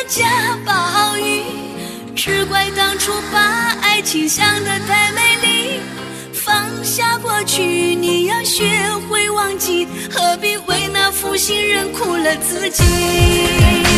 下暴雨，只怪当初把爱情想得太美丽。放下过去，你要学会忘记，何必为那负心人苦了自己。